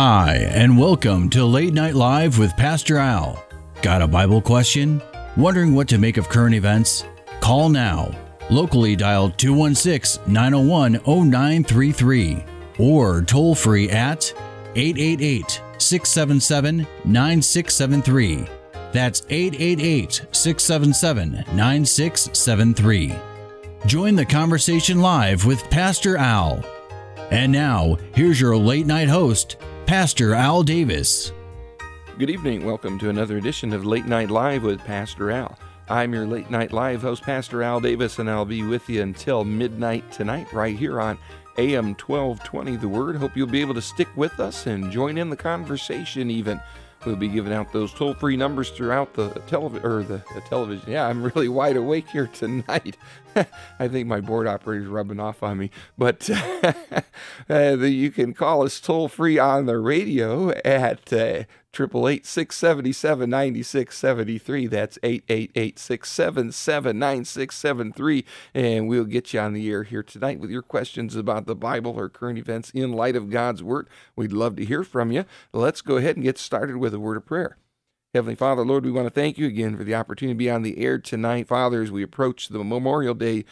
Hi, and welcome to Late Night Live with Pastor Al. Got a Bible question? Wondering what to make of current events? Call now. Locally dial 216-901-0933 or toll free at 888-677-9673. That's 888-677-9673. Join the conversation live with Pastor Al. And now, here's your late night host, Pastor Al Davis. Good evening. Welcome to another edition of Late Night Live with Pastor Al. I'm your Late Night Live host, Pastor Al Davis, and I'll be with you until midnight tonight right here on AM 1220 The Word. Hope you'll be able to stick with us and join in the conversation even. We'll be giving out those toll-free numbers throughout the television. Yeah, I'm really wide awake here tonight. I think my board operator's rubbing off on me. But you can call us toll-free on the radio at 888-677-9673. That's 888-677-9673. And we'll get you on the air here tonight with your questions about the Bible or current events in light of God's Word. We'd love to hear from you. Let's go ahead and get started with a word of prayer. Heavenly Father, Lord, we want to thank you again for the opportunity to be on the air tonight. Father, as we approach the Memorial Day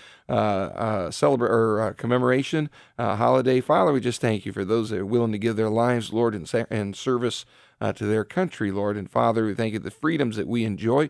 commemoration holiday, Father, we just thank you for those that are willing to give their lives, Lord, in service to their country, Lord. And Father, we thank you for the freedoms that we enjoy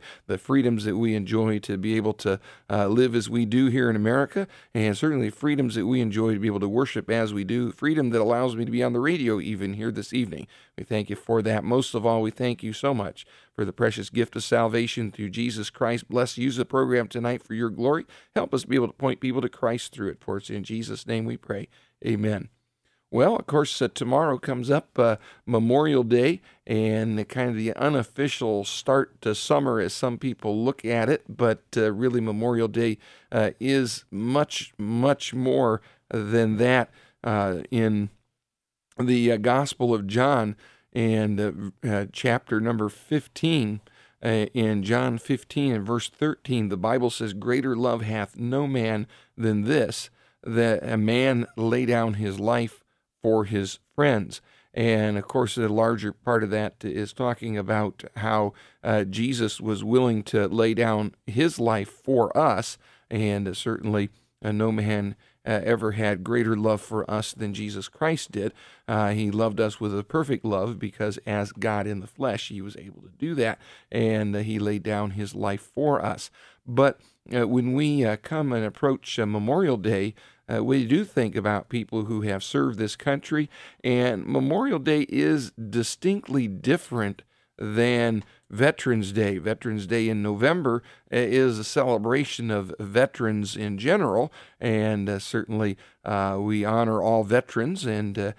to be able to live as we do here in America, and certainly freedoms that we enjoy to be able to worship as we do, freedom that allows me to be on the radio even here this evening. We thank you for that. Most of all, we thank you so much for the precious gift of salvation through Jesus Christ. Bless, use the program tonight for your glory. Help us be able to point people to Christ through it. For it's in Jesus' name we pray. Amen. Well, of course, tomorrow comes up Memorial Day, and kind of the unofficial start to summer as some people look at it, but really Memorial Day is much, much more than that. In the Gospel of John and chapter number 15, in John 15 and verse 13, the Bible says, "Greater love hath no man than this, that a man lay down his life for his friends." And of course, the larger part of that is talking about how Jesus was willing to lay down his life for us, and certainly no man ever had greater love for us than Jesus Christ did. He loved us with a perfect love because as God in the flesh, he was able to do that, and he laid down his life for us. But when we come and approach Memorial Day, we do think about people who have served this country, and Memorial Day is distinctly different than Veterans Day. Veterans Day in November is a celebration of veterans in general, and certainly we honor all veterans, and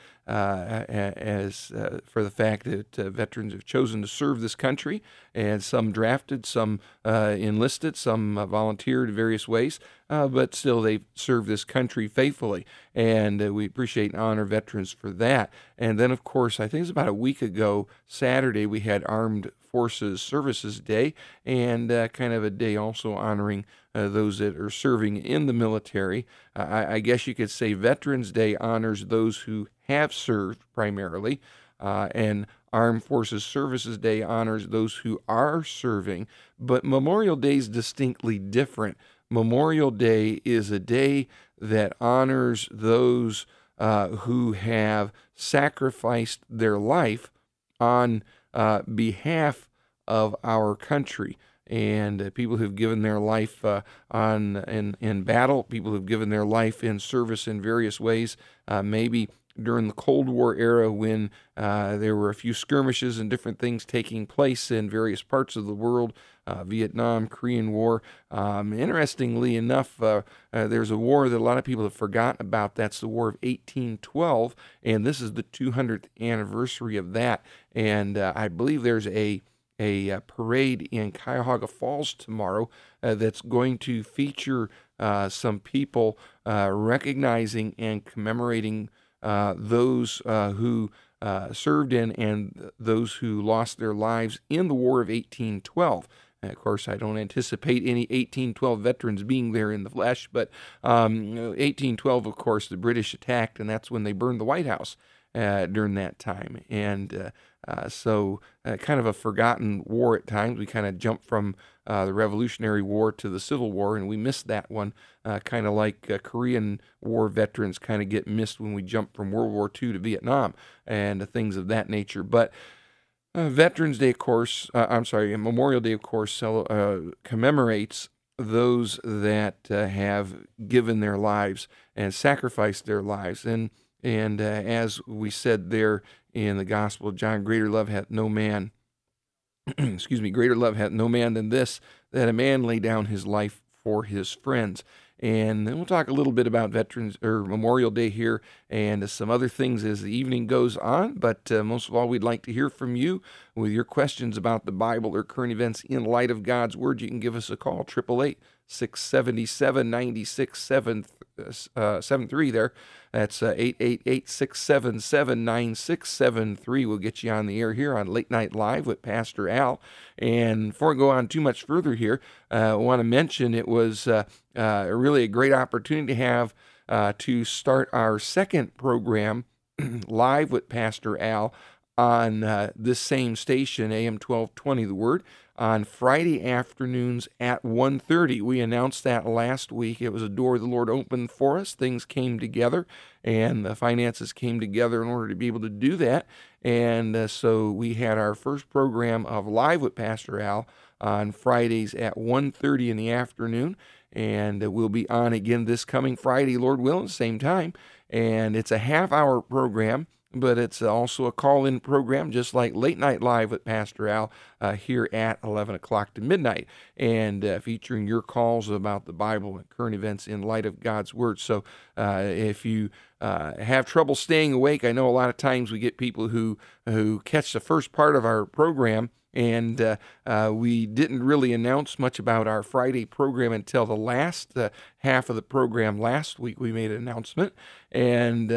as for the fact that veterans have chosen to serve this country, and some drafted, some enlisted, some volunteered in various ways, but still they serve this country faithfully, and we appreciate and honor veterans for that. And then, of course, I think it was about a week ago, Saturday, we had Armed Forces Services Day, and kind of a day also honoring those that are serving in the military. I guess you could say Veterans Day honors those who have served primarily, and Armed Forces Services Day honors those who are serving, but Memorial Day is distinctly different. Memorial Day is a day that honors those who have sacrificed their life on behalf of our country, and people who've given their life in battle, people who've given their life in service in various ways, maybe during the Cold War era when there were a few skirmishes and different things taking place in various parts of the world, Vietnam, Korean War. Interestingly enough, there's a war that a lot of people have forgotten about. That's the War of 1812, and this is the 200th anniversary of that. And I believe there's a parade in Cuyahoga Falls tomorrow that's going to feature some people recognizing and commemorating those who served in and those who lost their lives in the War of 1812. And of course, I don't anticipate any 1812 veterans being there in the flesh, but 1812, of course, the British attacked, and that's when they burned the White House. during that time. And so kind of a forgotten war at times. We kind of jumped from the Revolutionary War to the Civil War, and we missed that one, kind of like Korean War veterans kind of get missed when we jump from World War II to Vietnam and things of that nature. But Veterans Day, of course, Memorial Day, of course, commemorates those that have given their lives and sacrificed their lives. And as we said there in the Gospel of John, greater love hath no man, greater love hath no man than this, that a man lay down his life for his friends. And then we'll talk a little bit about Veterans or Memorial Day here and some other things as the evening goes on. But most of all, we'd like to hear from you with your questions about the Bible or current events in light of God's Word. You can give us a call, 888-677-9673 there. That's 888-677-9673. We'll get you on the air here on Late Night Live with Pastor Al. And before I go on too much further here, I want to mention it was really a great opportunity to have to start our second program live with Pastor Al on this same station, AM 1220 The Word, on Friday afternoons at 1:30. We announced that last week. It was a door the Lord opened for us. Things came together, and the finances came together in order to be able to do that. And so we had our first program of Live with Pastor Al on Fridays at 1:30 in the afternoon. And we'll be on again this coming Friday, Lord willing, same time. And it's a half-hour program, but it's also a call-in program, just like Late Night Live with Pastor Al here at 11 o'clock to midnight, and featuring your calls about the Bible and current events in light of God's Word. So if you have trouble staying awake, I know a lot of times we get people who catch the first part of our program, and we didn't really announce much about our Friday program until the last half of the program last week. We made an announcement, and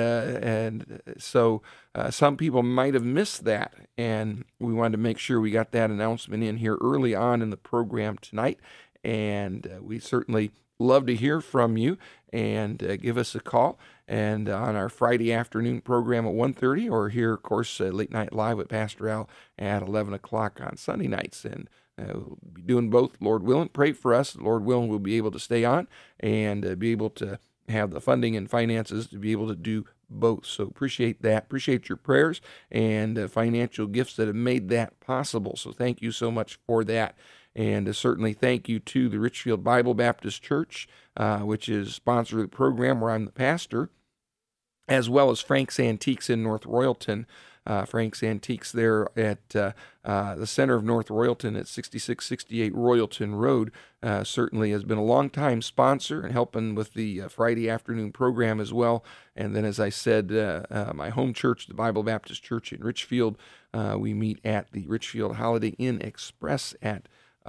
so some people might have missed that, and we wanted to make sure we got that announcement in here early on in the program tonight. And we certainly love to hear from you, and give us a call. And on our Friday afternoon program at 1:30, or here, of course, Late Night Live with Pastor Al at 11 o'clock on Sunday nights. And we'll be doing both, Lord willing. Pray for us. Lord willing, we'll be able to stay on and be able to have the funding and finances to be able to do both. So appreciate that. Appreciate your prayers and financial gifts that have made that possible. So thank you so much for that. And certainly thank you to the Richfield Bible Baptist Church, which is sponsor of the program where I'm the pastor, as well as Frank's Antiques in North Royalton. Frank's Antiques there at the center of North Royalton at 6668 Royalton Road certainly has been a long-time sponsor and helping with the Friday afternoon program as well. And then, as I said, my home church, the Bible Baptist Church in Richfield, we meet at the Richfield Holiday Inn Express at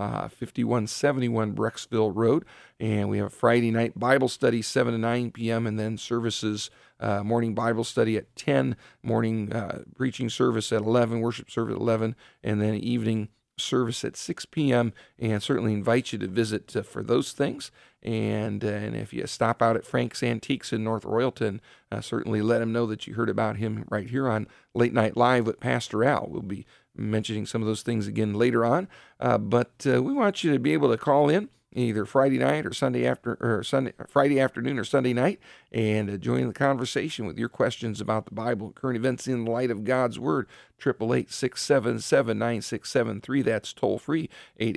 5171 Brecksville Road, and we have a Friday night Bible study 7 to 9 p.m. and then services, morning Bible study at 10, morning preaching service at 11, worship service at 11, and then evening service at 6 p.m. And certainly invite you to visit for those things. And if you stop out at Frank's Antiques in North Royalton, certainly let him know that you heard about him right here on Late Night Live with Pastor Al. We'll be mentioning some of those things again later on, but we want you to be able to call in either Friday night or Friday afternoon or Sunday night, and join the conversation with your questions about the Bible, current events in light of God's Word. 888-677-9673. That's toll free.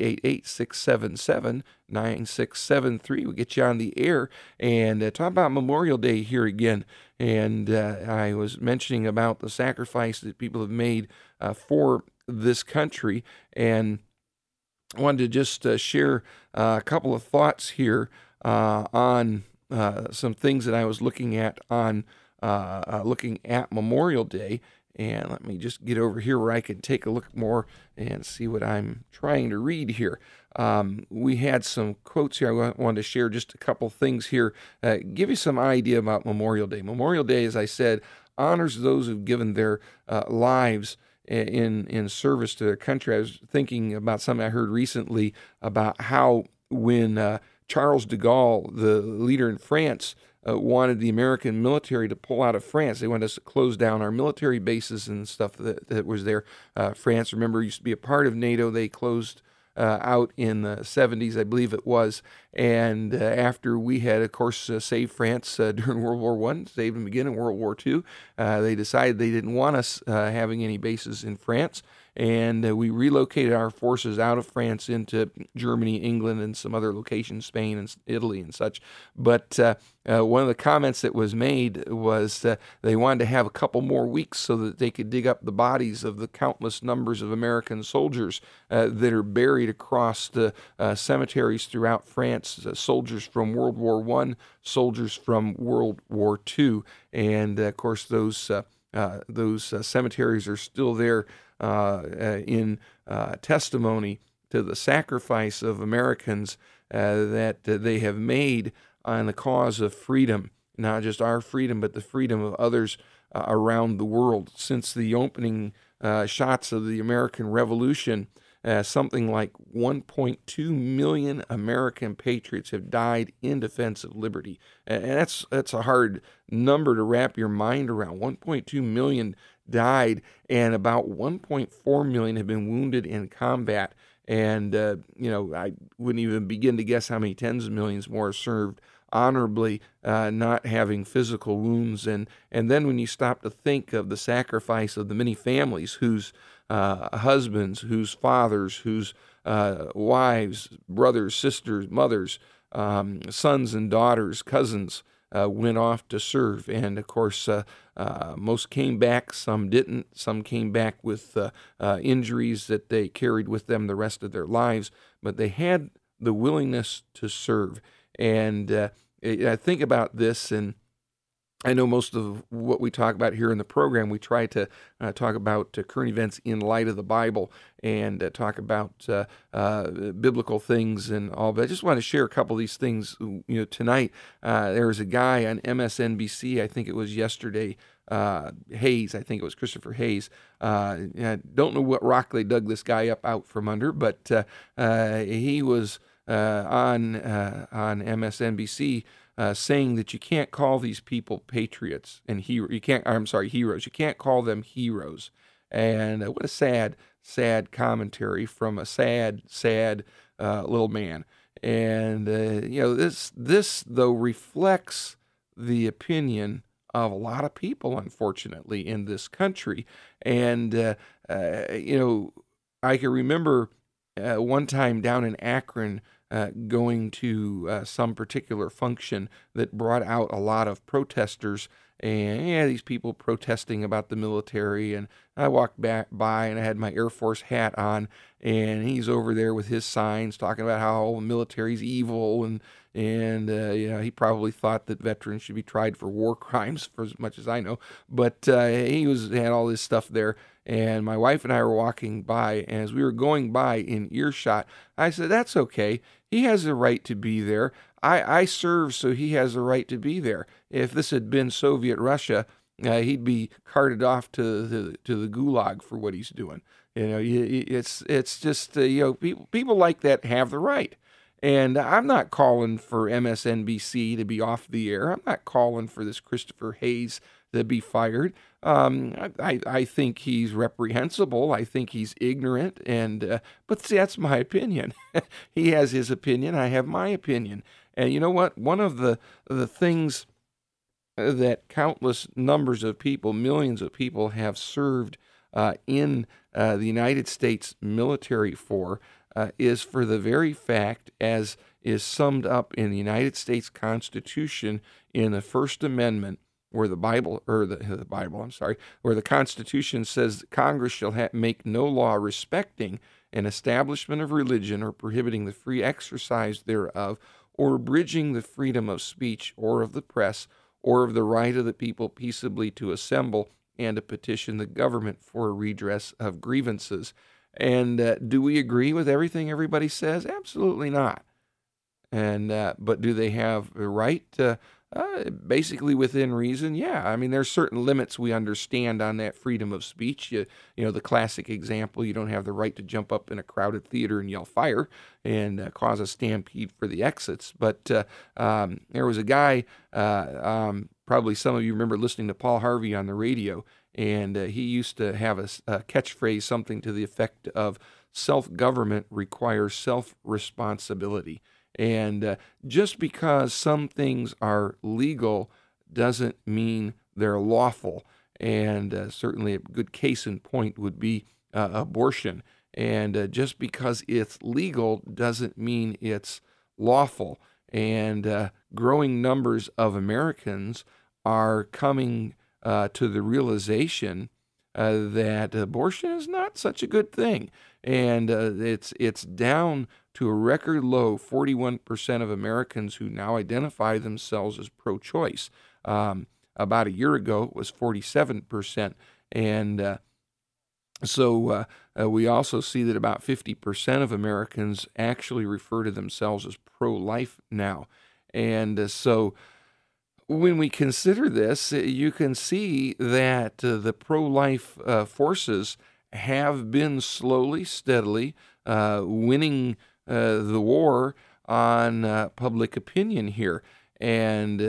888-677-9673. We'll get you on the air and talk about Memorial Day here again. And I was mentioning about the sacrifice that people have made for this country, and I wanted to just share a couple of thoughts here on some things that I was looking at on looking at Memorial Day. And let me just get over here where I can take a look more and see what I'm trying to read here. We had some quotes here. I wanted to share just a couple things here, give you some idea about Memorial Day. Memorial Day, as I said, honors those who've given their lives in service to their country. I was thinking about something I heard recently about how when Charles de Gaulle, the leader in France, wanted the American military to pull out of France. They wanted us to close down our military bases and stuff that was there. France, remember, used to be a part of NATO. They closed out in the 70s, I believe it was. And after we had, of course, saved France during World War I, saved them again in World War II, they decided they didn't want us having any bases in France. And we relocated our forces out of France into Germany, England, and some other locations, Spain and Italy and such. But one of the comments that was made was they wanted to have a couple more weeks so that they could dig up the bodies of the countless numbers of American soldiers that are buried across the cemeteries throughout France, soldiers from World War I, soldiers from World War II. And, of course, those cemeteries are still there in testimony to the sacrifice of Americans that they have made on the cause of freedom, not just our freedom, but the freedom of others around the world. Since the opening shots of the American Revolution, something like 1.2 million American patriots have died in defense of liberty. And that's a hard number to wrap your mind around. 1.2 million died, and about 1.4 million have been wounded in combat. And, I wouldn't even begin to guess how many tens of millions more served honorably, not having physical wounds. And then when you stop to think of the sacrifice of the many families whose husbands, whose fathers, whose wives, brothers, sisters, mothers, sons and daughters, cousins, went off to serve. And, of course, most came back, some didn't. Some came back with injuries that they carried with them the rest of their lives. But they had the willingness to serve. And I think about this, and I know most of what we talk about here in the program, we try to talk about current events in light of the Bible and talk about biblical things and all. But I just want to share a couple of these things. Tonight there was a guy on MSNBC, I think it was yesterday, Hayes, I think it was Christopher Hayes. I don't know what rock they dug this guy up out from under, but he was on MSNBC. Saying that you can't call these people patriots and heroes. You can't call them heroes. And what a sad commentary from a sad little man. And this though reflects the opinion of a lot of people, unfortunately, in this country. And I can remember one time down in Akron, going to some particular function that brought out a lot of protesters, and these people protesting about the military. And I walked back by, and I had my Air Force hat on, and he's over there with his signs talking about how the military's evil, and he probably thought that veterans should be tried for war crimes, for as much as I know. But he had all this stuff there. And my wife and I were walking by, and as we were going by in earshot, I said, "That's okay. He has the right to be there. I serve, so he has the right to be there. If this had been Soviet Russia, he'd be carted off to the gulag for what he's doing. It's just people like that have the right." And I'm not calling for MSNBC to be off the air. I'm not calling for this Christopher Hayes to be fired. I think he's reprehensible. I think he's ignorant. But see, that's my opinion. He has his opinion. I have my opinion. And you know what? One of the things that countless numbers of people, millions of people, have served in the United States military for is for the very fact, as is summed up in the United States Constitution in the First Amendment, where the Constitution says that Congress shall make no law respecting an establishment of religion or prohibiting the free exercise thereof, or abridging the freedom of speech or of the press, or of the right of the people peaceably to assemble and to petition the government for a redress of grievances. And do we agree with everything everybody says? Absolutely not. And but do they have a right to Basically within reason, yeah. I mean, there's certain limits we understand on that freedom of speech. The classic example, you don't have the right to jump up in a crowded theater and yell fire and cause a stampede for the exits. But there was a guy, probably some of you remember listening to Paul Harvey on the radio, and he used to have a catchphrase, something to the effect of self-government requires self-responsibility. And just because some things are legal doesn't mean they're lawful. And certainly a good case in point would be abortion. And just because it's legal doesn't mean it's lawful. And growing numbers of Americans are coming to the realization that abortion is not such a good thing. And it's down to a record low 41% of Americans who now identify themselves as pro-choice. About a year ago, it was 47%. And so we also see that about 50% of Americans actually refer to themselves as pro-life now. And so when we consider this, you can see that the pro-life forces have been slowly, steadily winning the war on public opinion here. And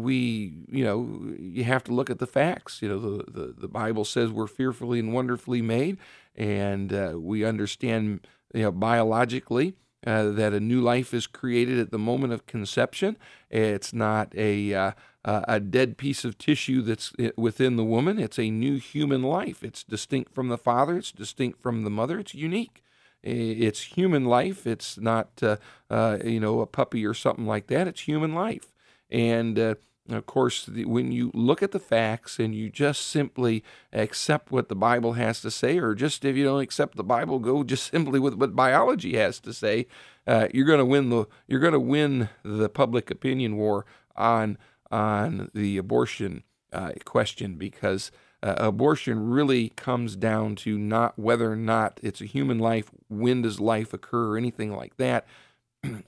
you have to look at the facts. The Bible says we're fearfully and wonderfully made, and we understand, biologically that a new life is created at the moment of conception. It's not a dead piece of tissue that's within the woman. It's a new human life. It's distinct from the father. It's distinct from the mother. It's unique. It's human life. It's not, a puppy or something like that. It's human life. And, of course, when you look at the facts and you just simply accept what the Bible has to say, or just if you don't accept the Bible, go just simply with what biology has to say, you're going to win the public opinion war on the abortion question, because abortion really comes down to not whether or not it's a human life, when does life occur, or anything like that. The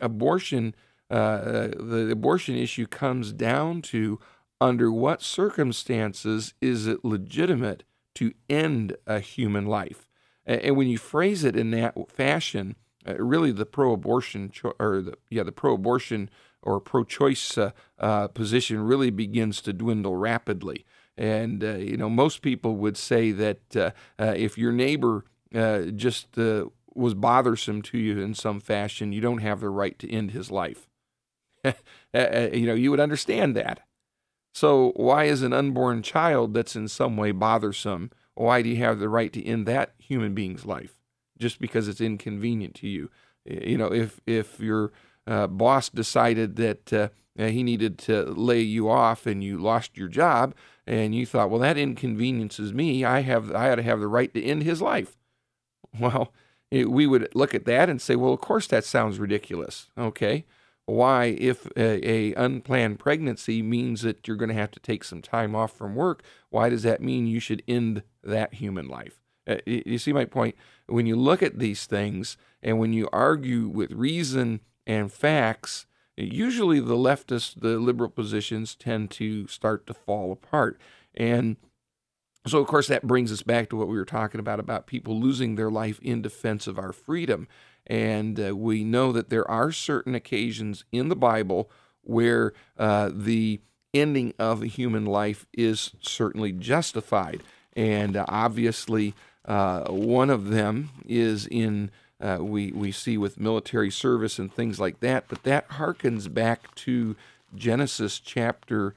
abortion issue comes down to under what circumstances is it legitimate to end a human life. And when you phrase it in that fashion, really the pro-abortion pro-abortion or pro-choice position really begins to dwindle rapidly. And, most people would say that if your neighbor just was bothersome to you in some fashion, you don't have the right to end his life. You would understand that. So why is an unborn child that's in some way bothersome, why do you have the right to end that human being's life? Just because it's inconvenient to you. If your boss decided that he needed to lay you off and you lost your job and you thought, well, that inconveniences me, I ought to have the right to end his life. Well, we would look at that and say, well, of course that sounds ridiculous. Okay. Why, if a unplanned pregnancy means that you're going to have to take some time off from work, why does that mean you should end that human life? You see my point? When you look at these things and when you argue with reason and facts, usually the leftist, the liberal positions tend to start to fall apart. And so, of course, that brings us back to what we were talking about people losing their life in defense of our freedom. And we know that there are certain occasions in the Bible where the ending of a human life is certainly justified. And obviously, one of them is in, we see with military service and things like that, but that harkens back to Genesis chapter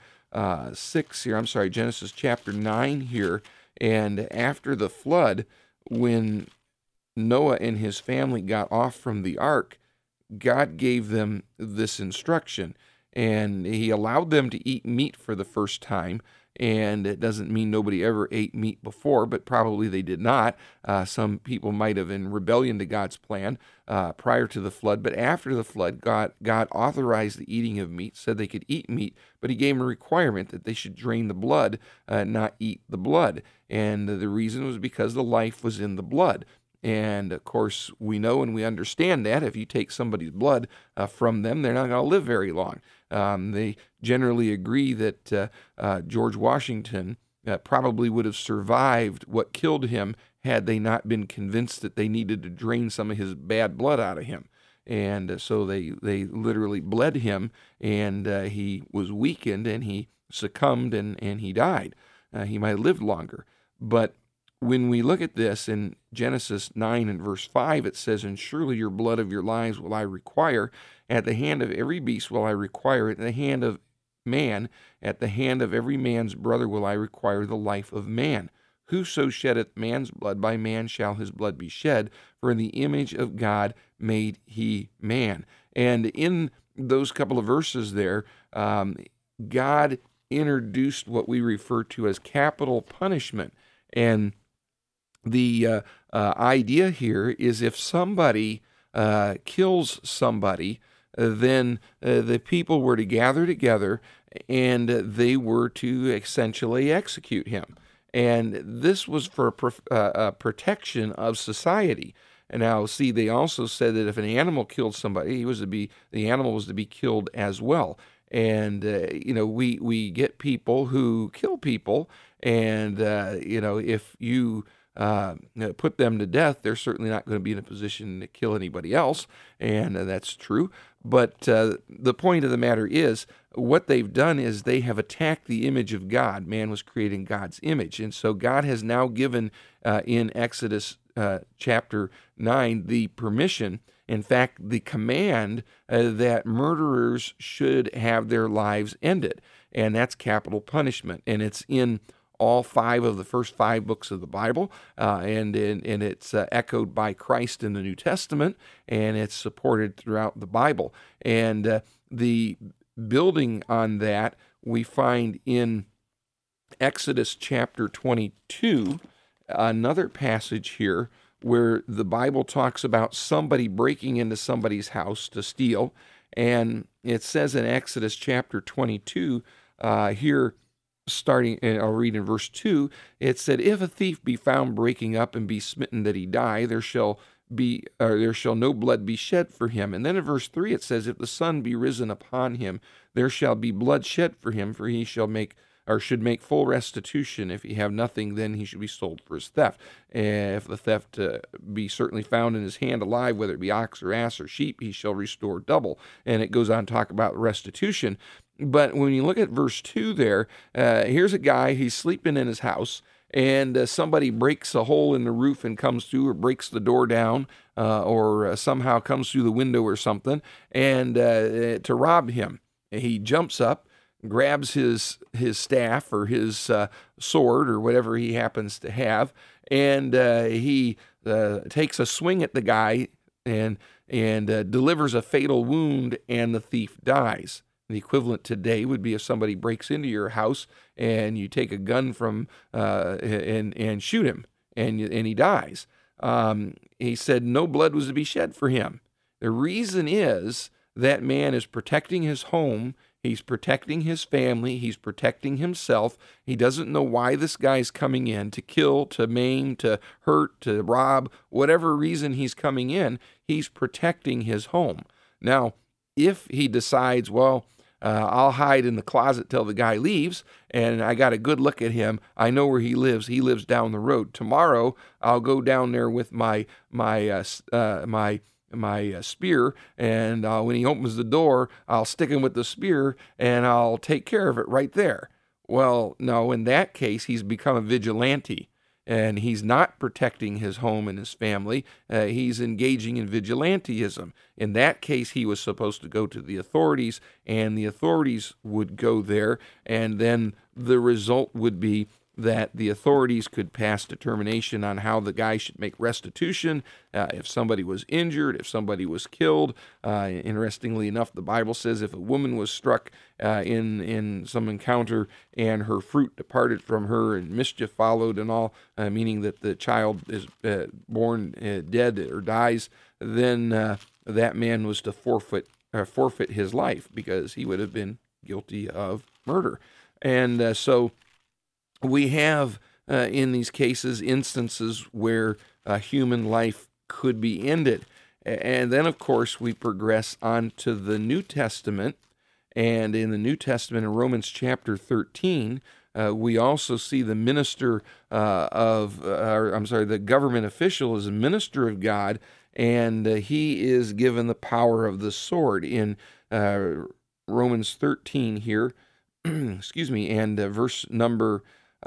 9 here. And after the flood, when Noah and his family got off from the ark, God gave them this instruction, and he allowed them to eat meat for the first time. And it doesn't mean nobody ever ate meat before, but probably they did not. Some people might have in rebellion to God's plan prior to the flood, but after the flood, God authorized the eating of meat, said they could eat meat, but he gave them a requirement that they should drain the blood, not eat the blood. And the reason was because the life was in the blood. And of course, we know and we understand that if you take somebody's blood from them, they're not going to live very long. They generally agree that George Washington probably would have survived what killed him had they not been convinced that they needed to drain some of his bad blood out of him. And so they literally bled him, and he was weakened, and he succumbed, and he died. He might have lived longer. But when we look at this in Genesis 9 and verse 5, it says, "And surely your blood of your lives will I require. At the hand of every beast will I require it. At the hand of man, at the hand of every man's brother will I require the life of man. Whoso sheddeth man's blood, by man shall his blood be shed. For in the image of God made he man." And in those couple of verses there, God introduced what we refer to as capital punishment. And the idea here is if somebody kills somebody, then the people were to gather together and they were to essentially execute him. And this was for protection of society. And now, see, they also said that if an animal killed somebody, the animal was to be killed as well. And we get people who kill people, and if you put them to death, they're certainly not going to be in a position to kill anybody else, and that's true. But the point of the matter is, what they've done is they have attacked the image of God. Man was created in God's image, and so God has now given in Exodus chapter 9 the permission, in fact, the command that murderers should have their lives ended, and that's capital punishment, and it's in all 5 of the first 5 books of the Bible, and it's echoed by Christ in the New Testament, and it's supported throughout the Bible. And the building on that, we find in Exodus chapter 22, another passage here where the Bible talks about somebody breaking into somebody's house to steal. And it says in Exodus chapter 22, here, starting, and I'll read in verse 2, it said, "If a thief be found breaking up and be smitten that he die, there shall no blood be shed for him." And then in verse 3 it says, "If the sun be risen upon him, there shall be blood shed for him, for he should make full restitution. If he have nothing, then he should be sold for his theft. And if the theft be certainly found in his hand alive, whether it be ox or ass or sheep, he shall restore double." And it goes on to talk about restitution. But when you look at verse 2 there, here's a guy, he's sleeping in his house, and somebody breaks a hole in the roof and comes through, or breaks the door down, or somehow comes through the window or something, and to rob him. He jumps up, grabs his staff or his sword or whatever he happens to have, and he takes a swing at the guy and delivers a fatal wound, and the thief dies. The equivalent today would be if somebody breaks into your house and you take a gun from and shoot him, and he dies. He said no blood was to be shed for him. The reason is that man is protecting his home. He's protecting his family. He's protecting himself. He doesn't know why this guy's coming in to kill, to maim, to hurt, to rob, whatever reason he's coming in. He's protecting his home. Now, if he decides, well, I'll hide in the closet till the guy leaves, and I got a good look at him. I know where he lives. He lives down the road. Tomorrow, I'll go down there with my spear, and when he opens the door, I'll stick him with the spear, and I'll take care of it right there. Well, no, in that case, he's become a vigilante, and he's not protecting his home and his family. He's engaging in vigilantism. In that case, he was supposed to go to the authorities, and the authorities would go there, and then the result would be that the authorities could pass determination on how the guy should make restitution, if somebody was injured, if somebody was killed. Interestingly enough, the Bible says if a woman was struck in some encounter and her fruit departed from her and mischief followed and all, meaning that the child is born dead or dies, then that man was to forfeit his life because he would have been guilty of murder. And so we have, in these cases, instances where human life could be ended. And then, of course, we progress on to the New Testament. And in the New Testament, in Romans chapter 13, we also see the the government official is a minister of God, and he is given the power of the sword. In Romans 13 here, excuse me, and verse number,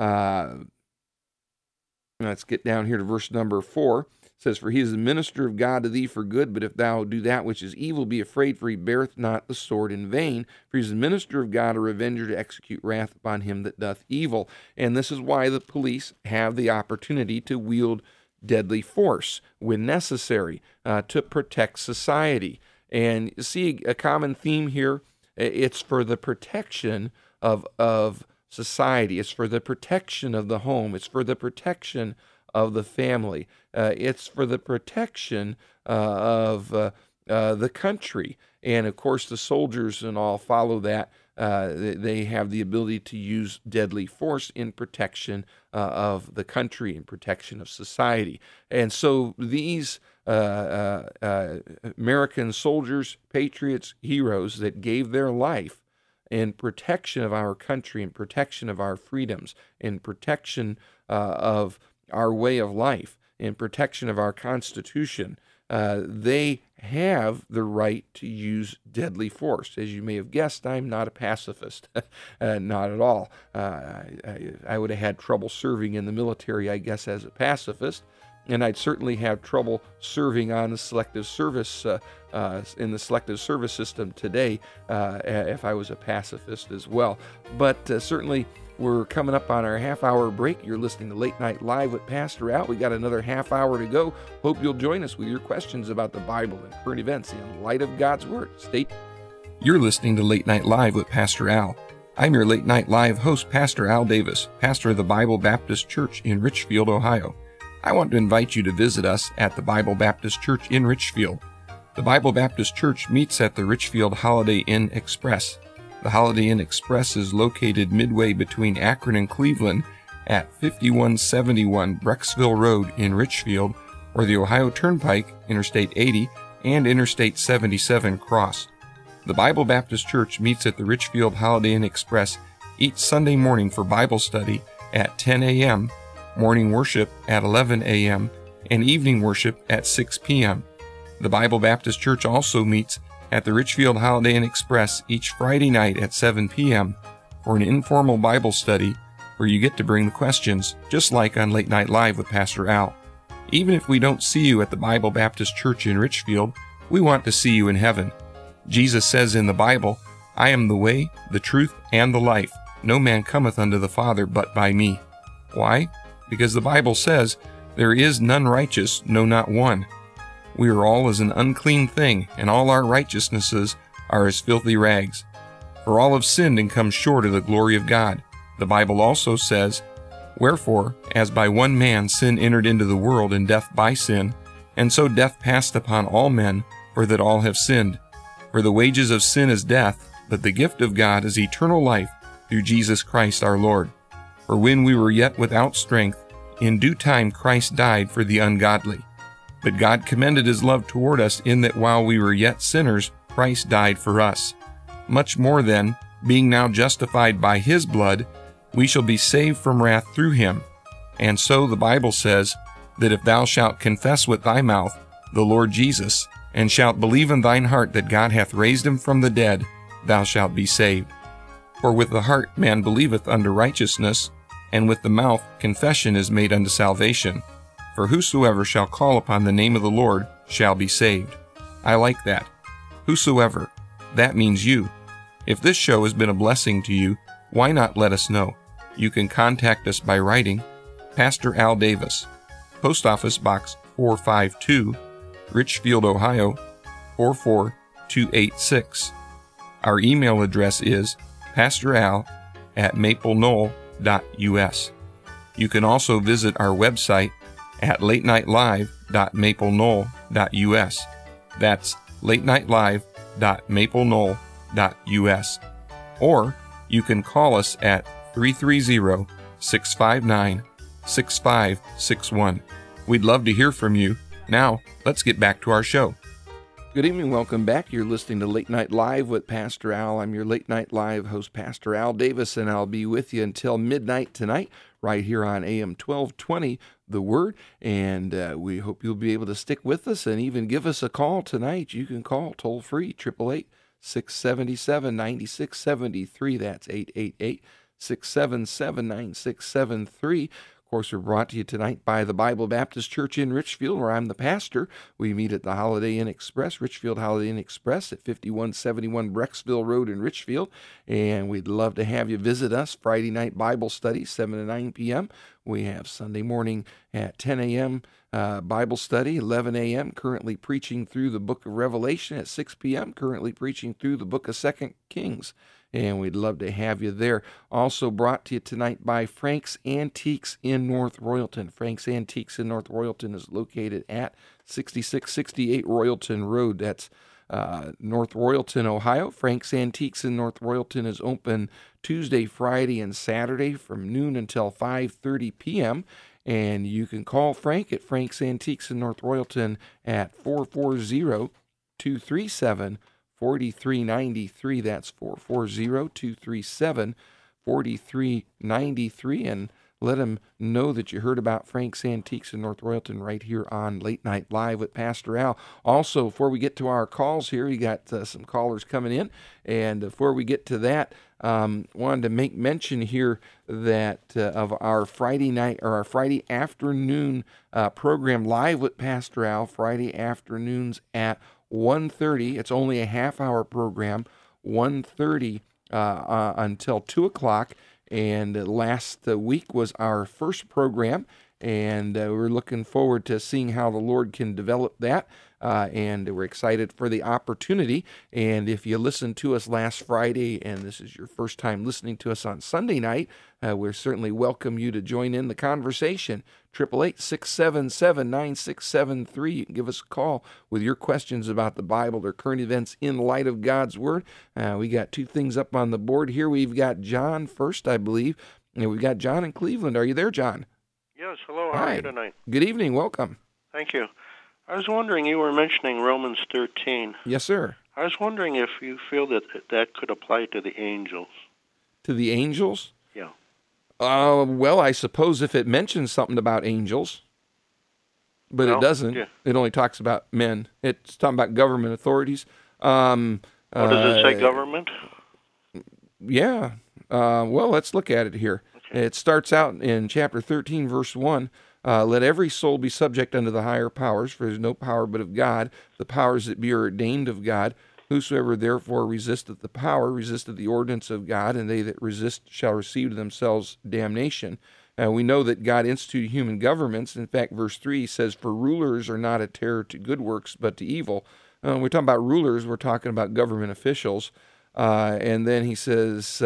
let's get down here to verse number 4. It says, "For he is the minister of God to thee for good, but if thou do that which is evil, be afraid, for he beareth not the sword in vain. For he is the minister of God, a revenger to execute wrath upon him that doth evil." And this is why the police have the opportunity to wield deadly force when necessary to protect society. And you see a common theme here. It's for the protection of society. It's for the protection of the home. It's for the protection of the family. It's for the protection of the country. And of course, the soldiers and all follow that. They have the ability to use deadly force in protection of the country, in protection of society. And so these American soldiers, patriots, heroes that gave their life in protection of our country, in protection of our freedoms, in protection of our way of life, in protection of our Constitution, they have the right to use deadly force. As you may have guessed, I'm not a pacifist, not at all. I would have had trouble serving in the military, I guess, as a pacifist, and I'd certainly have trouble serving on the selective service in the selective service system today if I was a pacifist as well. But certainly, we're coming up on our half-hour break. You're listening to Late Night Live with Pastor Al. We got another half hour to go. Hope you'll join us with your questions about the Bible and current events in light of God's Word. You're listening to Late Night Live with Pastor Al. I'm your Late Night Live host, Pastor Al Davis, pastor of the Bible Baptist Church in Richfield, Ohio. I want to invite you to visit us at the Bible Baptist Church in Richfield. The Bible Baptist Church meets at the Richfield Holiday Inn Express. The Holiday Inn Express is located midway between Akron and Cleveland at 5171 Brecksville Road in Richfield, or the Ohio Turnpike, Interstate 80, and Interstate 77 cross. The Bible Baptist Church meets at the Richfield Holiday Inn Express each Sunday morning for Bible study at 10 a.m., morning worship at 11 a.m., and evening worship at 6 p.m. The Bible Baptist Church also meets at the Richfield Holiday Inn Express each Friday night at 7 p.m. for an informal Bible study where you get to bring the questions, just like on Late Night Live with Pastor Al. Even if we don't see you at the Bible Baptist Church in Richfield, we want to see you in heaven. Jesus says in the Bible, "I am the way, the truth, and the life. No man cometh unto the Father but by me." Why? Because the Bible says, "There is none righteous, no, not one." We are all as an unclean thing, and all our righteousnesses are as filthy rags. For all have sinned and come short of the glory of God. The Bible also says, "Wherefore, as by one man sin entered into the world, and death by sin, and so death passed upon all men, for that all have sinned. For the wages of sin is death, but the gift of God is eternal life through Jesus Christ our Lord. For when we were yet without strength, in due time Christ died for the ungodly. But God commended his love toward us in that while we were yet sinners, Christ died for us. Much more then, being now justified by his blood, we shall be saved from wrath through him. And so the Bible says that if thou shalt confess with thy mouth the Lord Jesus, and shalt believe in thine heart that God hath raised him from the dead, thou shalt be saved. For with the heart man believeth unto righteousness, and with the mouth confession is made unto salvation. For whosoever shall call upon the name of the Lord shall be saved." I like that. Whosoever. That means you. If this show has been a blessing to you, why not let us know? You can contact us by writing Pastor Al Davis, Post Office Box 452, Richfield, Ohio 44286. Our email address is pastoral@maplenoknoll.us. You can also visit our website at latenightlive.maplenoknoll.us. That's latenightlive.maplenoknoll.us. Or you can call us at 330-659-6561. We'd love to hear from you. Now, let's get back to our show. Good evening. Welcome back. You're listening to Late Night Live with Pastor Al. I'm your Late Night Live host, Pastor Al Davis, and I'll be with you until midnight tonight right here on AM 1220, The Word. And we hope you'll be able to stick with us and even give us a call tonight. You can call toll-free, 888-677-9673. That's 888-677-9673. Of course, we're brought to you tonight by the Bible Baptist Church in Richfield, where I'm the pastor. We meet at the Holiday Inn Express, Richfield Holiday Inn Express at 5171 Brecksville Road in Richfield. And we'd love to have you visit us. Friday night Bible study, 7 to 9 p.m. We have Sunday morning at 10 a.m. Bible study, 11 a.m. Currently preaching through the book of Revelation at 6 p.m. Currently preaching through the book of 2 Kings. And we'd love to have you there. Also brought to you tonight by Frank's Antiques in North Royalton. Frank's Antiques in North Royalton is located at 6668 Royalton Road. That's North Royalton, Ohio. Frank's Antiques in North Royalton is open Tuesday, Friday, and Saturday from noon until 5:30 p.m. And you can call Frank at Frank's Antiques in North Royalton at 440-237-4393. That's 440-237-4393. And let them know that you heard about Frank's Antiques in North Royalton right here on Late Night Live with Pastor Al. Also, before we get to our calls here, we got some callers coming in. And before we get to that, wanted to make mention here that of our Friday night or our Friday afternoon program Live with Pastor Al, Friday afternoons at 1:30. It's only a half-hour program, 1:30 until 2 o'clock. And last week was our first program, and we're looking forward to seeing how the Lord can develop that. And we're excited for the opportunity. And if you listened to us last Friday, and this is your first time listening to us on Sunday night, we certainly welcome you to join in the conversation. 888-677-9673. You can give us a call with your questions about the Bible or current events in light of God's Word. We got two things up on the board here. We've got John first, I believe, and we've got John in Cleveland. Are you there, John? Yes, hello. How are you tonight? Good evening. Welcome. Thank you. I was wondering, you were mentioning Romans 13. Yes, sir. I was wondering if you feel that that could apply to the angels. To the angels? Yeah. Well, I suppose if it mentions something about angels, but it doesn't. Yeah. It only talks about men. It's talking about government authorities. Does it say government? Yeah. Well, let's look at it here. Okay. It starts out in chapter 13, verse 1. Let every soul be subject unto the higher powers, for there is no power but of God. The powers that be are ordained of God. Whosoever therefore resisteth the power, resisteth the ordinance of God, and they that resist shall receive to themselves damnation. We know that God instituted human governments. In fact, verse 3 says, for rulers are not a terror to good works, but to evil. We're talking about rulers, we're talking about government officials. And then he says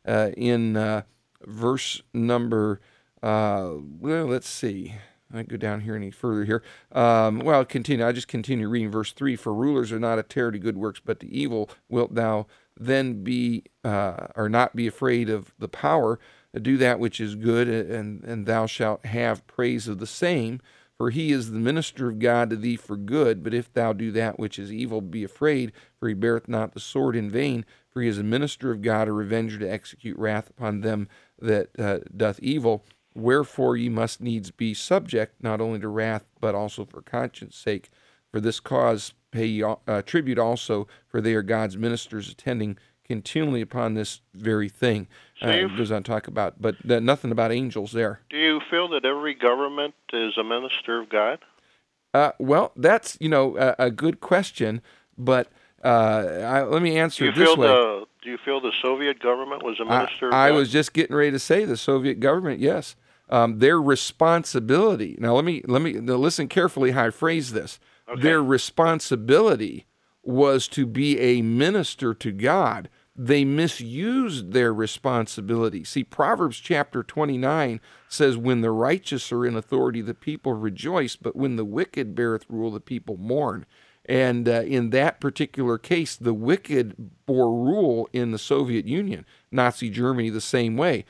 in verse number... well, let's see. I go down here any further here. Well, continue. I just continue reading verse 3. For rulers are not a terror to good works, but to evil. Wilt thou then be or not be afraid of the power? Do that which is good, and thou shalt have praise of the same. For he is the minister of God to thee for good. But if thou do that which is evil, be afraid. For he beareth not the sword in vain. For he is a minister of God, a revenger to execute wrath upon them that doth evil. Wherefore ye must needs be subject, not only to wrath, but also for conscience sake. For this cause pay ye tribute also, for they are God's ministers, attending continually upon this very thing. It goes on to talk about, but nothing about angels there. Do you feel that every government is a minister of God? Well, that's a good question, but let me answer it this way. Do you feel the Soviet government was a minister of God? I was just getting ready to say the Soviet government, yes. Their responsibility. Now, let me listen carefully how I phrase this. Okay. Their responsibility was to be a minister to God. They misused their responsibility. See, Proverbs chapter 29 says, when the righteous are in authority, the people rejoice, but when the wicked beareth rule, the people mourn. And in that particular case, the wicked bore rule in the Soviet Union. Nazi Germany the same way.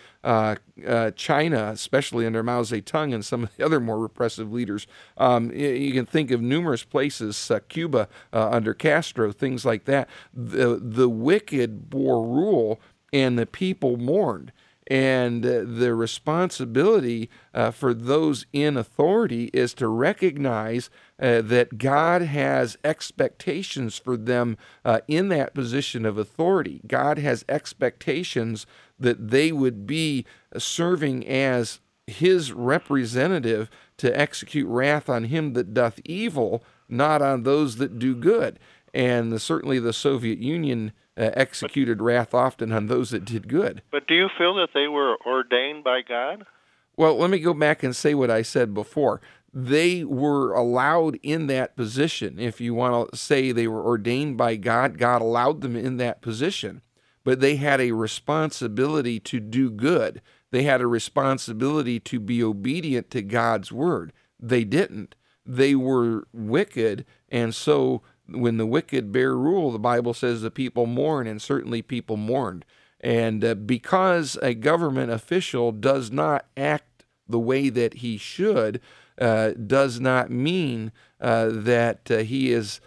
China, especially under Mao Zedong and some of the other more repressive leaders. You can think of numerous places, Cuba under Castro, things like that. The wicked bore rule and the people mourned. And the responsibility for those in authority is to recognize that God has expectations for them in that position of authority. God has expectations that they would be serving as his representative to execute wrath on him that doth evil, not on those that do good. And certainly the Soviet Union executed wrath often on those that did good. But do you feel that they were ordained by God? Well, let me go back and say what I said before. They were allowed in that position. If you want to say they were ordained by God, God allowed them in that position. But they had a responsibility to do good. They had a responsibility to be obedient to God's word. They didn't. They were wicked, and so when the wicked bear rule, the Bible says the people mourn, and certainly people mourned. And because a government official does not act the way that he should, does not mean that he is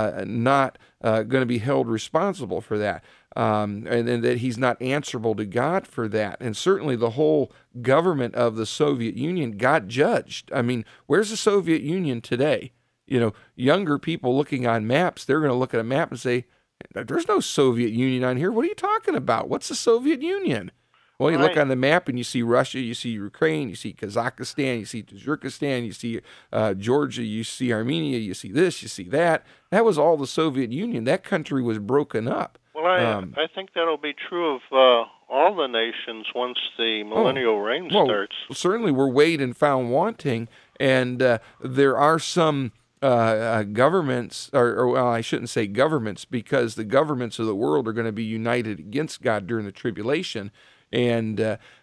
not going to be held responsible for that. And that he's not answerable to God for that. And certainly the whole government of the Soviet Union got judged. I mean, where's the Soviet Union today? You know, younger people looking on maps, they're going to look at a map and say, there's no Soviet Union on here. What are you talking about? What's the Soviet Union? Well, you look on the map and you see Russia, you see Ukraine, you see Kazakhstan, you see Tajikistan, you see Georgia, you see Armenia, you see this, you see that. That was all the Soviet Union. That country was broken up. Well, I think that'll be true of all the nations once the millennial reign starts. Certainly we're weighed and found wanting, and there are some governments, or well, I shouldn't say governments, because the governments of the world are going to be united against God during the tribulation. And,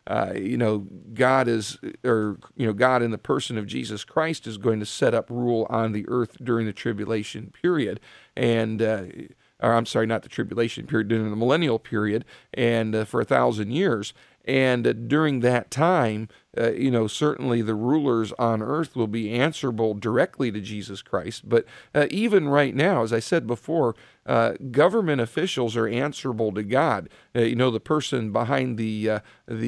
God is, God in the person of Jesus Christ is going to set up rule on the earth during the tribulation period. And, or I'm sorry, not the tribulation period, during the millennial period, and for 1,000 years. And during that time, certainly the rulers on earth will be answerable directly to Jesus Christ. But even right now, as I said before, government officials are answerable to God. The person behind the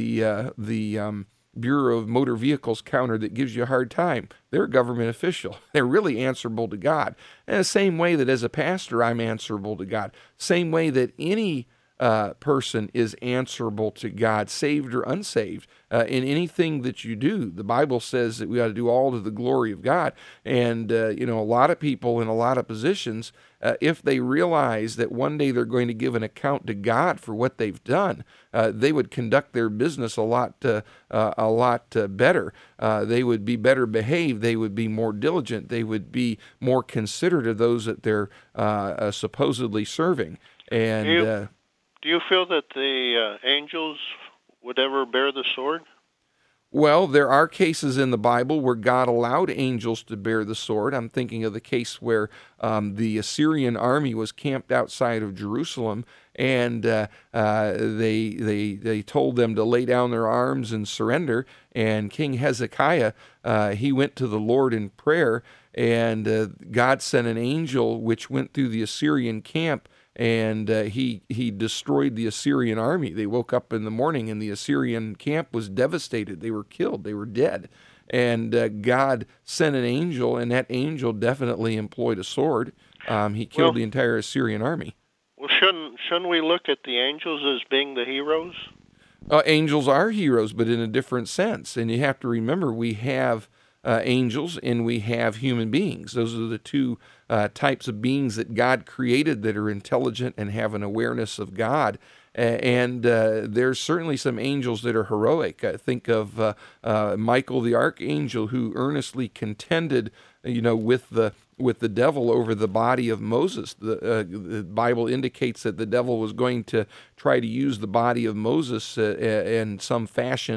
Bureau of Motor Vehicles counter that gives you a hard time, they're a government official. They're really answerable to God. And the same way that as a pastor, I'm answerable to God. Same way that any person is answerable to God, saved or unsaved, in anything that you do. The Bible says that we ought to do all to the glory of God. And, a lot of people in a lot of positions, if they realize that one day they're going to give an account to God for what they've done, they would conduct their business a lot better. They would be better behaved. They would be more diligent. They would be more considerate of those that they're supposedly serving. And do you feel that the angels would ever bear the sword? Well, there are cases in the Bible where God allowed angels to bear the sword. I'm thinking of the case where the Assyrian army was camped outside of Jerusalem, and they told them to lay down their arms and surrender. And King Hezekiah, he went to the Lord in prayer, and God sent an angel which went through the Assyrian camp, and he destroyed the Assyrian army. They woke up in the morning, and the Assyrian camp was devastated. They were killed. They were dead. And God sent an angel, and that angel definitely employed a sword. He killed the entire Assyrian army. Well, shouldn't we look at the angels as being the heroes? Angels are heroes, but in a different sense. And you have to remember, we have angels and we have human beings. Those are the two types of beings that God created that are intelligent and have an awareness of God. And there's certainly some angels that are heroic. Think of Michael the archangel, who earnestly contended, with the devil over the body of Moses. The Bible indicates that the devil was going to try to use the body of Moses in some fashion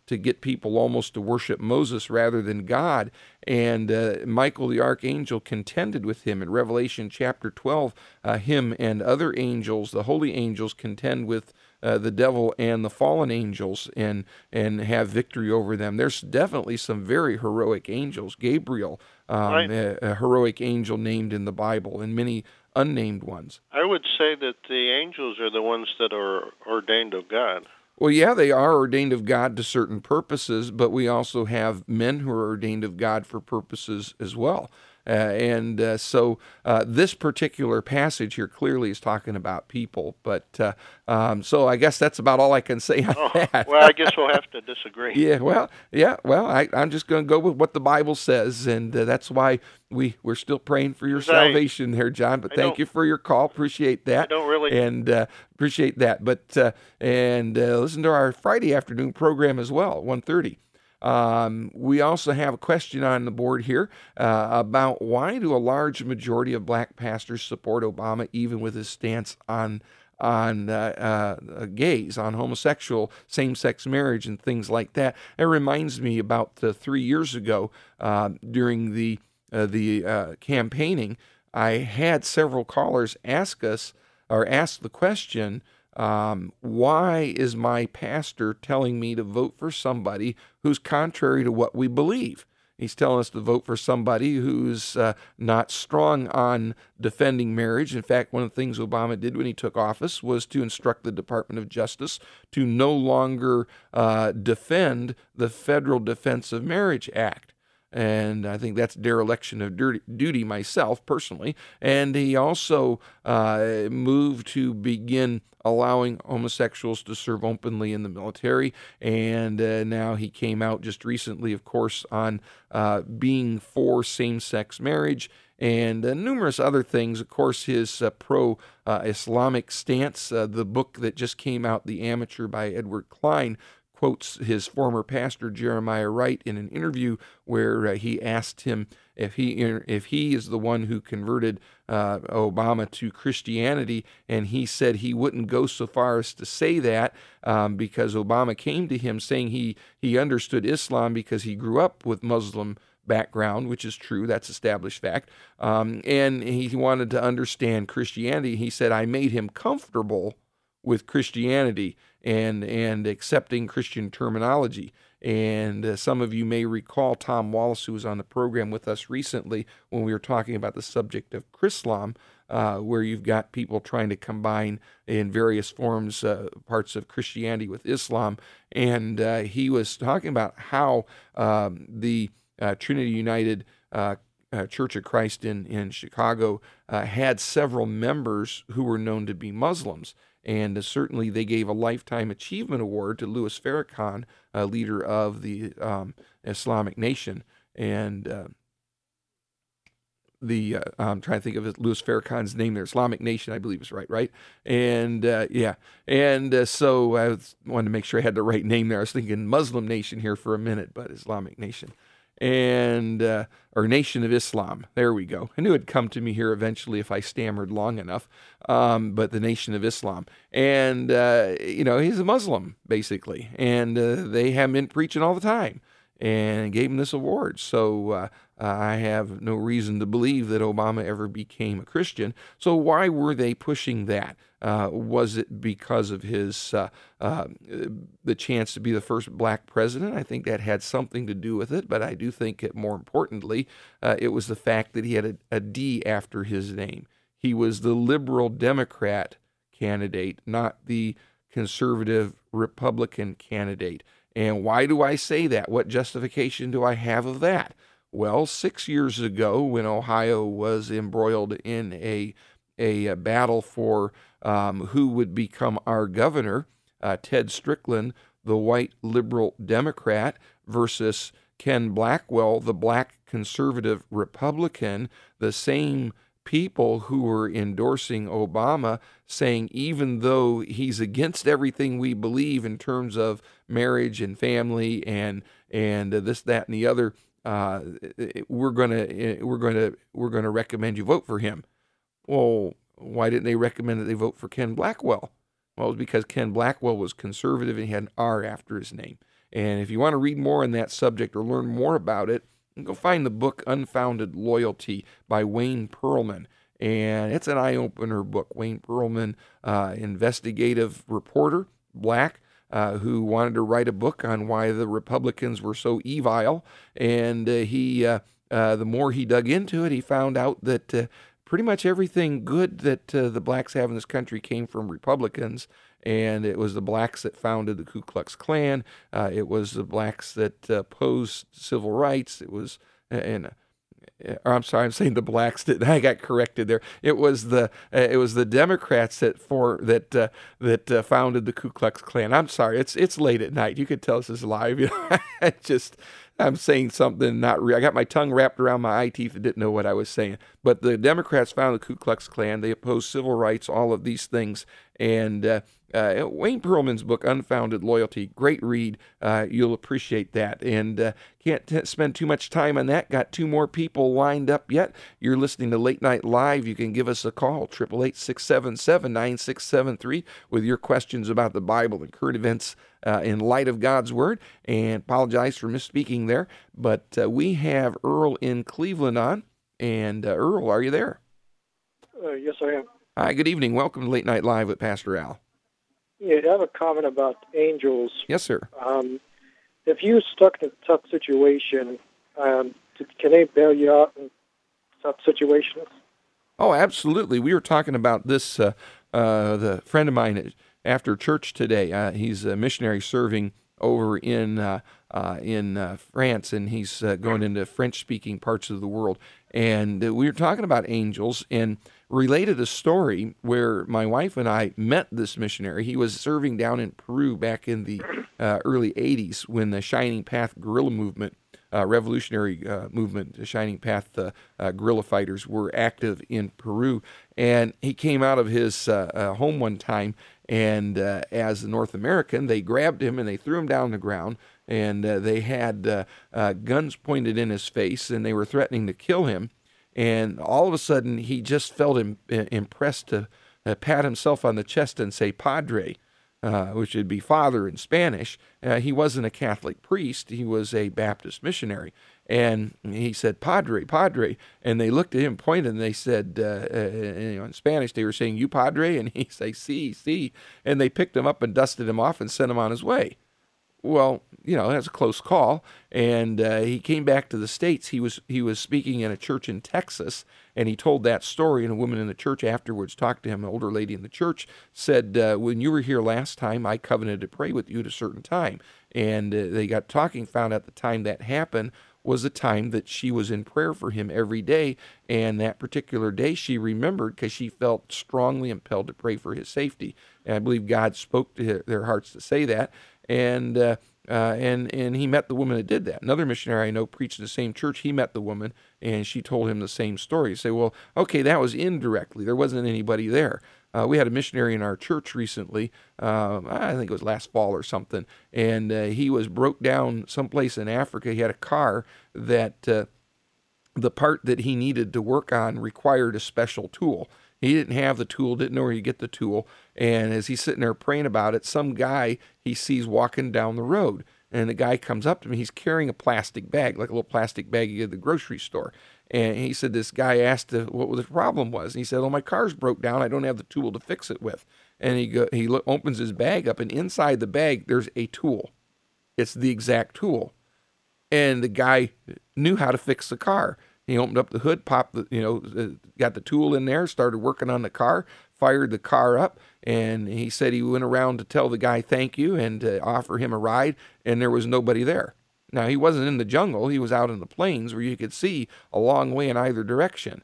to get people almost to worship Moses rather than God. And Michael the archangel contended with him. In Revelation chapter 12, him and other angels, the holy angels, contend with the devil and the fallen angels and have victory over them. There's definitely some very heroic angels. Gabriel, Right. a heroic angel named in the Bible, and many unnamed ones. I would say that the angels are the ones that are ordained of God. Well, yeah, they are ordained of God to certain purposes, but we also have men who are ordained of God for purposes as well. So this particular passage here clearly is talking about people. But so I guess that's about all I can say on that. Well, I guess we'll have to disagree. Well, I'm just going to go with what the Bible says, and that's why we're still praying for your salvation there, John. But thank you for your call. Appreciate that. I don't really. And appreciate that. But listen to our Friday afternoon program as well, 1:30. We also have a question on the board here about why do a large majority of black pastors support Obama even with his stance on gays, on homosexual, same-sex marriage, and things like that. It reminds me about 3 years ago during the campaigning, I had several callers ask the question, why is my pastor telling me to vote for somebody who's contrary to what we believe? He's telling us to vote for somebody who's not strong on defending marriage. In fact, one of the things Obama did when he took office was to instruct the Department of Justice to no longer defend the Federal Defense of Marriage Act. And I think that's dereliction of duty myself, personally. And he also moved to begin allowing homosexuals to serve openly in the military. And now he came out just recently, of course, on being for same-sex marriage and numerous other things. Of course, his pro-Islamic stance, the book that just came out, The Amateur by Edward Klein, quotes his former pastor Jeremiah Wright in an interview where he asked him if he is the one who converted Obama to Christianity, and he said he wouldn't go so far as to say that because Obama came to him saying he understood Islam because he grew up with Muslim background, which is true, that's established fact, and he wanted to understand Christianity. He said, I made him comfortable with Christianity and accepting Christian terminology. And some of you may recall Tom Wallace, who was on the program with us recently when we were talking about the subject of Chrislam, where you've got people trying to combine in various forms parts of Christianity with Islam. And he was talking about how the Trinity United Church of Christ in Chicago had several members who were known to be Muslims. And certainly they gave a Lifetime Achievement Award to Louis Farrakhan, leader of the Islamic Nation. And I'm trying to think of Louis Farrakhan's name there. Islamic Nation, I believe is right? And so I wanted to make sure I had the right name there. I was thinking Muslim Nation here for a minute, but Islamic Nation. And or Nation of Islam. There we go. I knew it'd come to me here eventually if I stammered long enough. But the Nation of Islam, and he's a Muslim basically, and they have been preaching all the time, and gave him this award. So I have no reason to believe that Obama ever became a Christian. So why were they pushing that? Was it because of his the chance to be the first black president? I think that had something to do with it, but I do think that more importantly, it was the fact that he had a D after his name. He was the liberal Democrat candidate, not the conservative Republican candidate. And why do I say that? What justification do I have of that? Well, 6 years ago, when Ohio was embroiled in a battle for who would become our governor, Ted Strickland, the white liberal Democrat, versus Ken Blackwell, the black conservative Republican, the same people who were endorsing Obama, saying even though he's against everything we believe in terms of marriage and family and this, that, and the other, we're gonna recommend you vote for him. Well, why didn't they recommend that they vote for Ken Blackwell? Well, it was because Ken Blackwell was conservative and he had an R after his name. And if you want to read more on that subject or learn more about it, go find the book Unfounded Loyalty by Wayne Perlman. And it's an eye-opener book. Wayne Perlman, investigative reporter, black, who wanted to write a book on why the Republicans were so evil. And the more he dug into it, he found out that pretty much everything good that the blacks have in this country came from Republicans. And it was the blacks that founded the Ku Klux Klan. It was the blacks that opposed civil rights. It was, I'm sorry, I'm saying the blacks that I got corrected there. It was the Democrats that founded the Ku Klux Klan. I'm sorry, it's late at night. You could tell this is live. I'm saying something not real. I got my tongue wrapped around my eye teeth and didn't know what I was saying. But the Democrats founded the Ku Klux Klan. They opposed civil rights, all of these things. And Wayne Perlman's book, Unfounded Loyalty, great read. You'll appreciate that. And can't spend too much time on that. Got 2 more people lined up yet. You're listening to Late Night Live. You can give us a call, 888-677-9673, with your questions about the Bible and current events in light of God's Word. And apologize for misspeaking there. But we have Earl in Cleveland on. And Earl, are you there? Yes, I am. Hi, good evening. Welcome to Late Night Live with Pastor Al. Yeah, I have a comment about angels. Yes, sir. If you're stuck in a tough situation, can they bail you out in tough situations? Oh, absolutely. We were talking about this, the friend of mine after church today. He's a missionary serving over in France, and he's going into French-speaking parts of the world. And we were talking about angels and related a story where my wife and I met this missionary. He was serving down in Peru back in the early 80s when the Shining Path guerrilla movement, revolutionary movement, the Shining Path guerrilla fighters were active in Peru. And he came out of his home one time, and as a North American, they grabbed him and they threw him down on the ground. And they had guns pointed in his face, and they were threatening to kill him. And all of a sudden, he just felt impressed to pat himself on the chest and say, Padre, which would be father in Spanish. He wasn't a Catholic priest. He was a Baptist missionary. And he said, Padre, Padre. And they looked at him, pointed, and they said, in Spanish, they were saying, you Padre? And he said, sí. And they picked him up and dusted him off and sent him on his way. Well, that's a close call, and he came back to the States. He was speaking in a church in Texas, and he told that story, and a woman in the church afterwards talked to him, an older lady in the church, said, when you were here last time, I covenanted to pray with you at a certain time. And they got talking, found out the time that happened was the time that she was in prayer for him every day, and that particular day she remembered because she felt strongly impelled to pray for his safety. And I believe God spoke to their hearts to say that. And he met the woman that did that. Another missionary I know preached in the same church. He met the woman, and she told him the same story. You say, well, okay, that was indirectly. There wasn't anybody there. We had a missionary in our church recently. I think it was last fall or something. And he was broke down someplace in Africa. He had a car that the part that he needed to work on required a special tool. He didn't have the tool, didn't know where he'd get the tool. And as he's sitting there praying about it, some guy he sees walking down the road. And the guy comes up to me. He's carrying a plastic bag, like a little plastic bag you get at the grocery store. And he said this guy asked what the problem was. And he said, my car's broke down. I don't have the tool to fix it with. And he opens his bag up, and inside the bag, there's a tool. It's the exact tool. And the guy knew how to fix the car. He opened up the hood, popped got the tool in there, started working on the car, fired the car up, and he said he went around to tell the guy thank you and to offer him a ride, and there was nobody there. Now, he wasn't in the jungle. He was out in the plains where you could see a long way in either direction.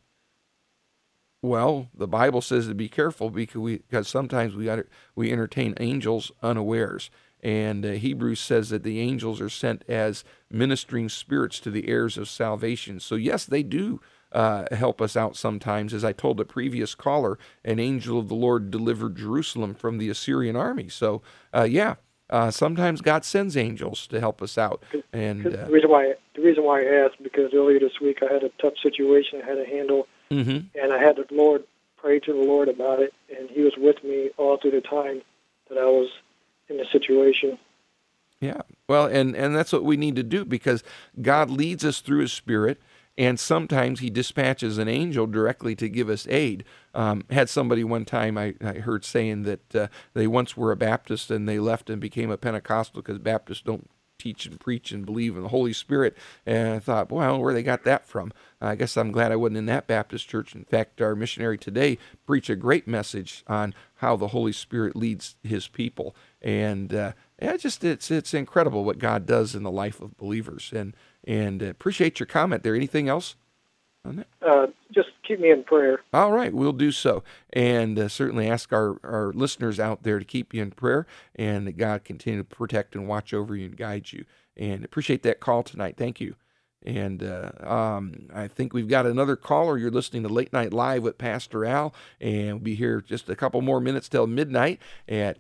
Well, the Bible says to be careful because sometimes we entertain angels unawares. And Hebrews says that the angels are sent as ministering spirits to the heirs of salvation. So yes, they do help us out sometimes. As I told the previous caller, an angel of the Lord delivered Jerusalem from the Assyrian army. So sometimes God sends angels to help us out. And the reason why I asked, because earlier this week I had a tough situation I had to handle, and I had the Lord pray to the Lord about it, and He was with me all through the time that I was in the situation. Yeah. Well, and that's what we need to do, because God leads us through His Spirit, and sometimes He dispatches an angel directly to give us aid. Had somebody one time I heard saying that they once were a Baptist and they left and became a Pentecostal because Baptists don't teach and preach and believe in the Holy Spirit. And I thought, well, where they got that from? I guess I'm glad I wasn't in that Baptist church. In fact, our missionary today preached a great message on how the Holy Spirit leads His people. And it's incredible what God does in the life of believers. And appreciate your comment there. Anything else on that? Just keep me in prayer. All right, we'll do so. And certainly ask our listeners out there to keep you in prayer, and that God continue to protect and watch over you and guide you. And appreciate that call tonight. Thank you. And I think we've got another caller. You're listening to Late Night Live with Pastor Al, and we'll be here just a couple more minutes till midnight at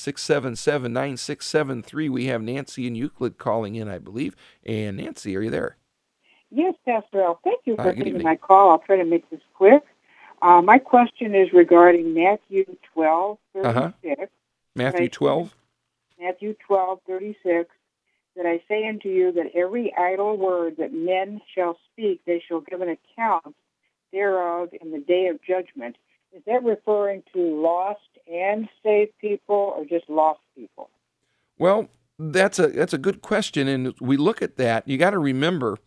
888-677-9673. We have Nancy in Euclid calling in, I believe. And Nancy, are you there? Yes, Pastor Al. Thank you for taking my call. I'll try to make this quick. My question is regarding Matthew 12:36. Matthew 12? Matthew 12:36. That I say unto you that every idle word that men shall speak, they shall give an account thereof in the day of judgment. Is that referring to lost and saved people, or just lost people? Well, that's a good question, and we look at that. You got to remember,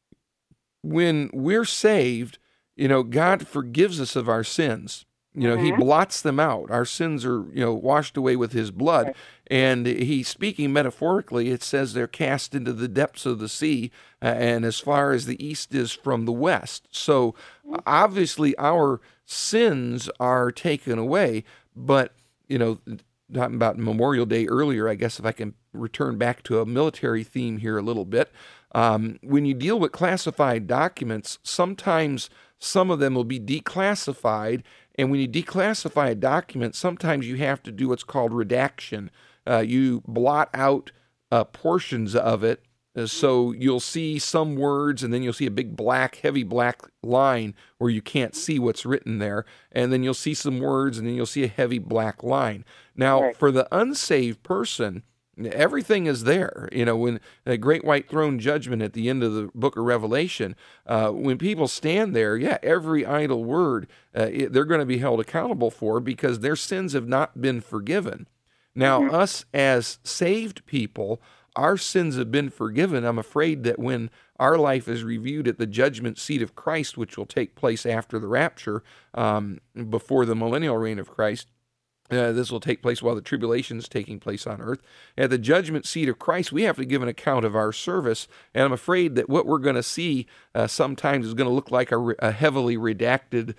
when we're saved, God forgives us of our sins. He blots them out. Our sins are, washed away with His blood. Right. And He's speaking metaphorically. It says they're cast into the depths of the sea, and as far as the east is from the west. So obviously our sins are taken away. But, talking about Memorial Day earlier, I guess if I can return back to a military theme here a little bit, when you deal with classified documents, sometimes some of them will be declassified. And when you declassify a document, sometimes you have to do what's called redaction. You blot out portions of it, so you'll see some words, and then you'll see a big heavy black line where you can't see what's written there. And then you'll see some words, and then you'll see a heavy black line. Now, for the unsaved person, everything is there. When the great white throne judgment at the end of the book of Revelation, when people stand there, every idle word they're going to be held accountable for, because their sins have not been forgiven. Now, us as saved people, our sins have been forgiven. I'm afraid that when our life is reviewed at the judgment seat of Christ, which will take place after the rapture, before the millennial reign of Christ, this will take place while the tribulation is taking place on earth. At the judgment seat of Christ, we have to give an account of our service. And I'm afraid that what we're going to see sometimes is going to look like a heavily redacted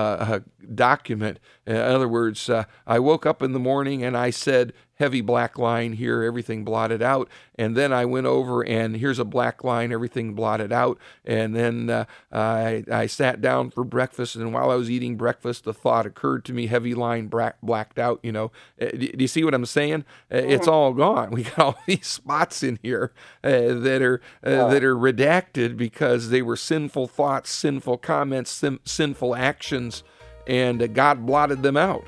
document. In other words, I woke up in the morning and I said, heavy black line here, everything blotted out. And then I went over and here's a black line, everything blotted out. And then I sat down for breakfast, and while I was eating breakfast, the thought occurred to me, heavy line blacked out. Do you see what I'm saying? It's all gone. We got all these spots in here that are redacted because they were sinful thoughts, sinful comments, sinful actions, and God blotted them out.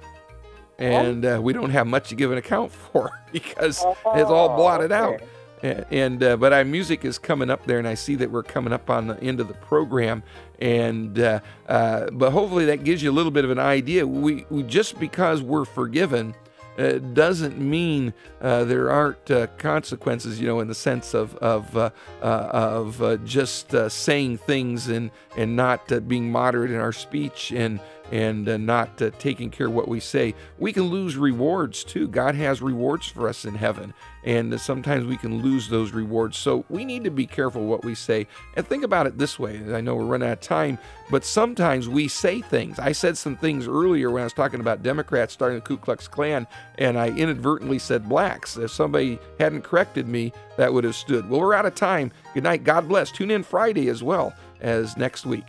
And we don't have much to give an account for because it's all blotted out. But our music is coming up there, and I see that we're coming up on the end of the program. But hopefully that gives you a little bit of an idea. We just because we're forgiven doesn't mean there aren't consequences, in the sense of just saying things and not being moderate in our speech and not taking care of what we say. We can lose rewards too. God has rewards for us in heaven, and sometimes we can lose those rewards. So we need to be careful what we say. And think about it this way. I know we're running out of time, but sometimes we say things. I said some things earlier when I was talking about Democrats starting the Ku Klux Klan, and I inadvertently said blacks. If somebody hadn't corrected me, that would have stood. Well, we're out of time. Good night. God bless. Tune in Friday as well as next week.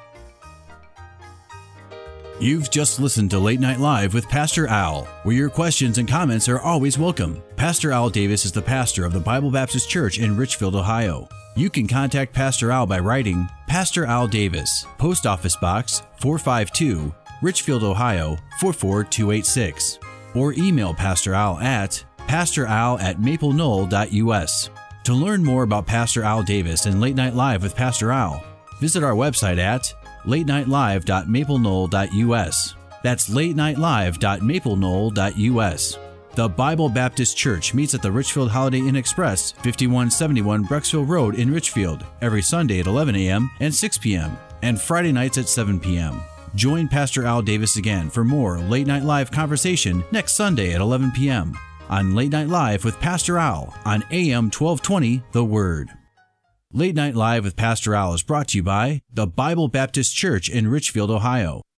You've just listened to Late Night Live with Pastor Al, where your questions and comments are always welcome. Pastor Al Davis is the pastor of the Bible Baptist Church in Richfield, Ohio. You can contact Pastor Al by writing Pastor Al Davis, Post Office Box 452, Richfield, Ohio 44286, or email Pastor Al at pastoral@mapleknoll.us. To learn more about Pastor Al Davis and Late Night Live with Pastor Al, visit our website at latenightlive.mapleknoll.us. That's latenightlive.mapleknoll.us. The Bible Baptist Church meets at the Richfield Holiday Inn Express, 5171 Brecksville Road in Richfield, every Sunday at 11 a.m. and 6 p.m., and Friday nights at 7 p.m. Join Pastor Al Davis again for more Late Night Live conversation next Sunday at 11 p.m. on Late Night Live with Pastor Al on AM 1220 The Word. Late Night Live with Pastor Al is brought to you by the Bible Baptist Church in Richfield, Ohio.